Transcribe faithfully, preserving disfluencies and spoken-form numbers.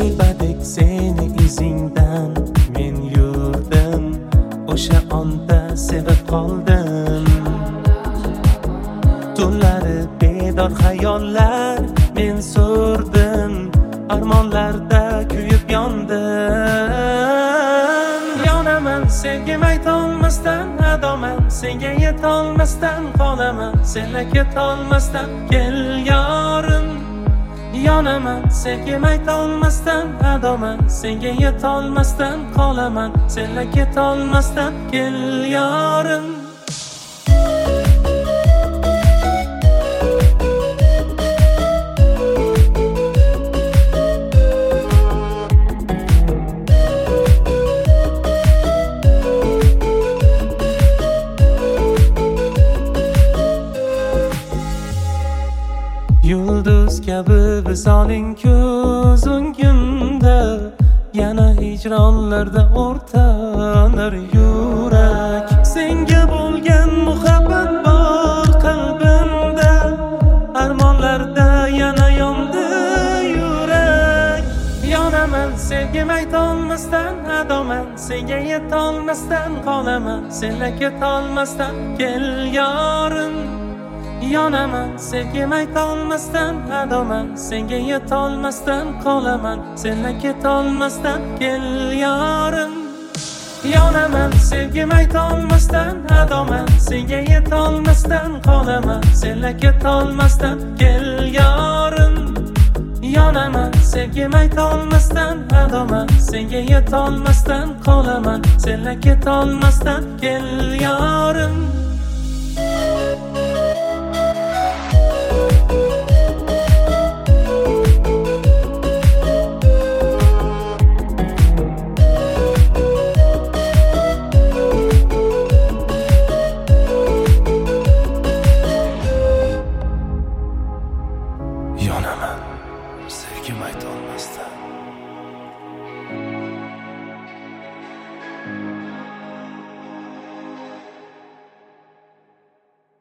telbadek seni izingdan men yurdim, o'sha onda sevib qoldim. Tunlari bedor xayollar men surdim, armonlarda kuyib yondim. Yonaman senga aytolmasdan, adoman senga yetolmasdan, qolaman senga ketolmasdan, kel yorim. Yonaman senga aytolmasdan, adoman senga yetolmasdan, qolaman senga ketolmasdan, kel yorim. Yulduz kabi visoling ko'z o'ngimda, yana hijronlarda o'rtanar yurak. Senga bo'lgan muhabbat bor qalbimda, armonlarda yana yondi yurak. Yonaman senga aytolmasdan, adoman senga yetolmasdan, qolaman senga ketolmasdan, kel yorim. Yonaman senga aytolmasdan, adoman senga yetolmasdan, qolaman senga ketolmasdan, kel yorim. Yonaman senga aytolmasdan, adoman senga yetolmasdan, qolaman senga ketolmasdan, kel yorim. Yonaman senga aytolmasdan, adoman senga yetolmasdan, qolaman senga ketolmasdan, kel yorim. Yonaman sevgim aytolmasdan.